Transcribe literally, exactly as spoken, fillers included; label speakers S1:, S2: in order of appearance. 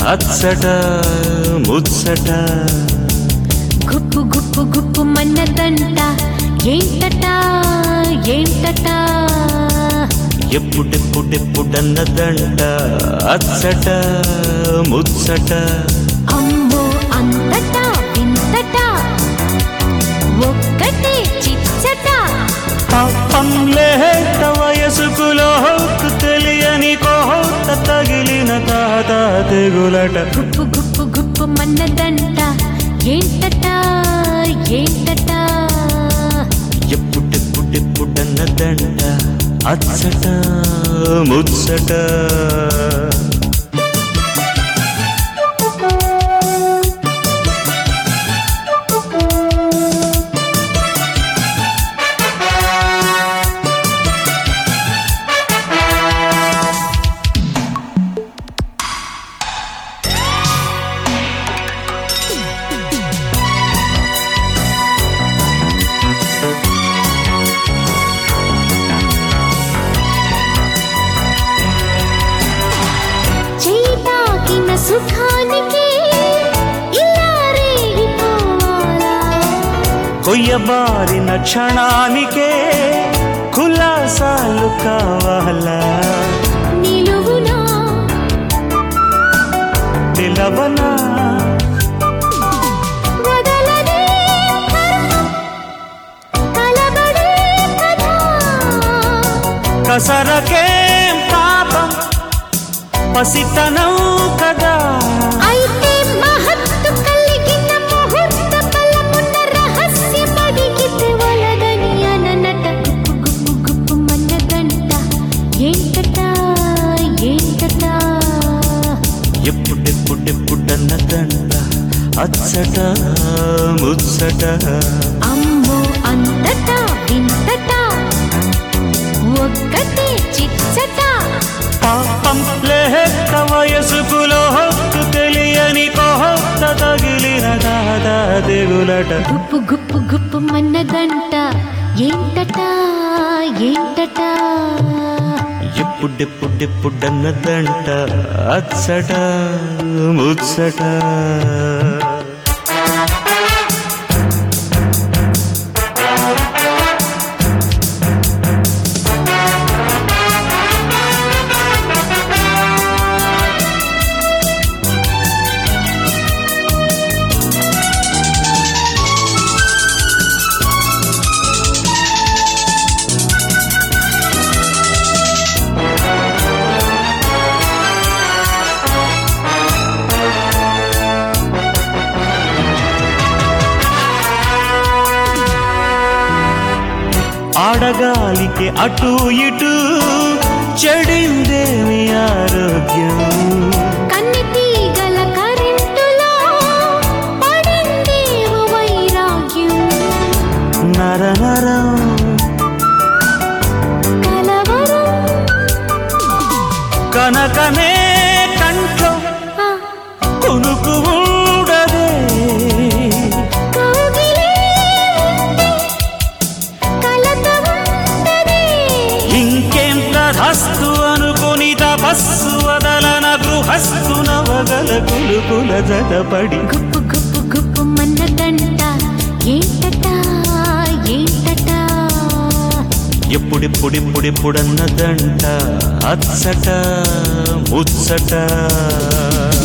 S1: అచ్చట ముచ్చట
S2: గుప్పు గుప్పు గుప్పు మన్నదంట ఏంటట ఏంటట
S1: ఎప్పుడెప్పుడెప్పుడన్నదంట అచ్చట ముచ్చట
S2: అమ్మో అంతటా వింతట ఒక్కటే చిచ్చట
S1: పాపం లేత వయసుకులో తెలియని కోత తగిలిన తాత తెగులట
S2: గుప్పు గుప్పు గుప్పు మన్నదంట ఏంటట ఏంటట
S1: ఎప్పుడెప్పుడెప్పుడన్నదంట అచ్చట ముచ్చట
S2: సుఖానికి ఇలా రేగిపోవాలా
S1: కొయ్యబారిన క్షణానికే కులాసాలు కావాలా
S2: నిలువునా
S1: నిలవనా
S2: వదలనే కలబడే కథ
S1: కసరకేం పాపం పసితనం కదా
S2: అయితే మహత్తు కలిగిన ముహూర్త బలమున్న రహస్య పడిగితే వలదని అననట గుప్పు గుప్పు గుప్పు మన్నదంట ఏంటట ఏంటట
S1: ఎప్పుడెప్పుడెప్పుడన్నదంట అచ్చట ముచ్చట
S2: అమ్మో అంతటా వింతట ఒక్కటే చిచ్చట
S1: పాపం లేక వయసుకులో తెలియని కోత తగిలిన దాదా తెగులట
S2: గుప్పు గుప్పు గుప్పు మన్నదంట ఏంటట ఏంటట
S1: ఎప్పుడెప్పుడెప్పుడన్నదంట అచ్చట ముచ్చట ఆడగాలికి అటు ఇటు చెడిందేమి ఆరోగ్యం
S2: కన్నెతీగల కరెంటులో పడిందేమో వైరాగ్యం
S1: నర నరం
S2: కలవరం
S1: కనకనే కంఠం
S2: ఆ,
S1: కొనుకు ఉండదే
S2: కౌగిలే ఉంటే కలత ఉంటదే
S1: ఇంకేం తధస్తు అనుకుని తపస్సు వదలన గృహస్థు నవగల కులుకుల జతపడి
S2: గుప్పు గుప్పు గుప్పు మన్నదంట ఏంటట ఏంటట
S1: ఎప్పుడెప్పుడెప్పుడెప్పుడన్నదంట అచ్చట ముచ్చట